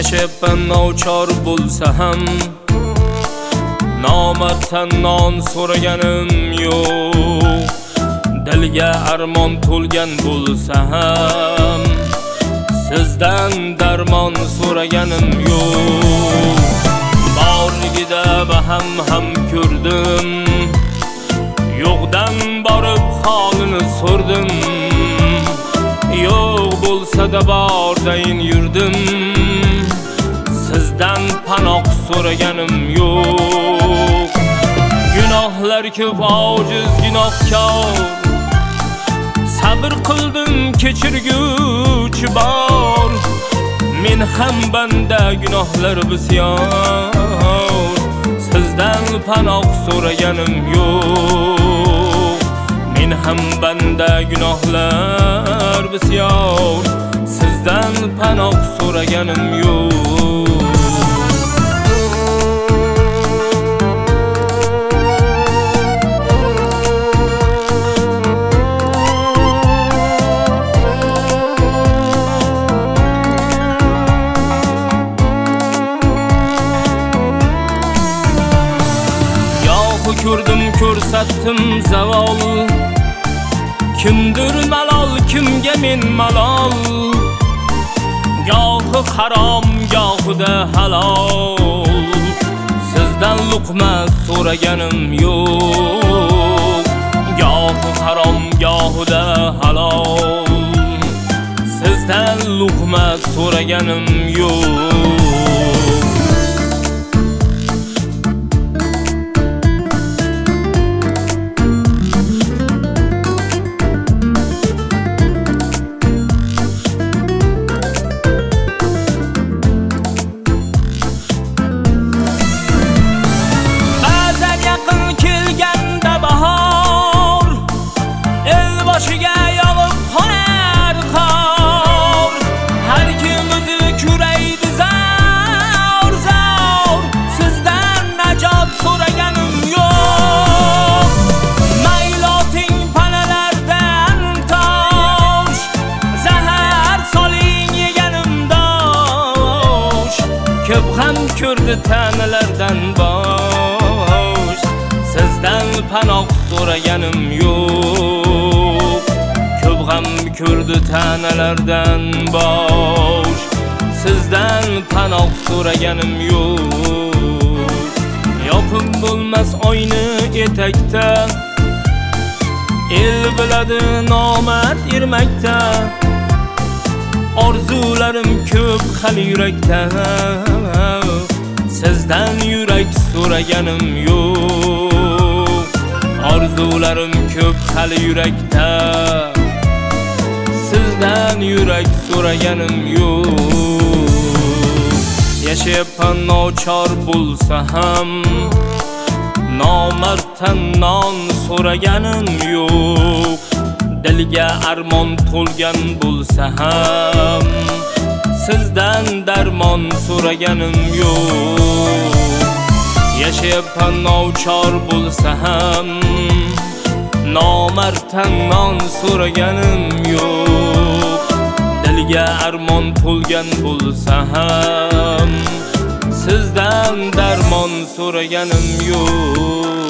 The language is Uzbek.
yashayapman novchor bo'lsa ham, nomarddan non so'raganim yo'q. Dilga armon to'lgan bo'lsa ham, sizdan darmon so'raganim yo'q. Borligida baham ko'rdim, yo'qdan borib holini so'rdim. Yo'q bo'lsa-da bordayin yurdim, sizdan panoh so'raganim yo'q. Gunohlar ko'p, ojiz gunohkor, sabr qildim kechirguvchi bor. Men ham banda, gunohlar bisyor, sizdan panoh so'raganim yo'q. Men ham banda, gunohlar bisyor, sizdan panoh so'raganim yo'q. Ko'rdim, ko'rsatdim zavol, kimdir malol, kimga men malol. Gohi harom, gohida halol, sizdan luqma so'raganim yo'q. Gohi harom, gohida halol, sizdan luqma so'raganim yo'q. Ko'p ham ko'rdi tanalardan bosh, sizdan panoh so'raganim yo'q. Ko'p ham ko'rdi tanalardan bosh, sizdan panoh so'raganim yo'q. Yopib bo'lmas oyni etakda, el biladi nomard ermakda. Orzularim ko'p hali yurakda, sizdan yurak so'raganim yo'q. Orzularim ko'p hali yurakda, sizdan yurak so'raganim yo'q. Yashayapman nochor bo'lsa ham, nomarddan non so'raganim yo'q. Dilga armon to'lgan bo'lsa ham, sizdan darmon so'raganim yo'q. Yashayapman novchor bo'lsa ham, nomarddan non so'raganim yo'q. Dilga armon to'lgan bo'lsa ham, sizdan darmon so'raganim yo'q.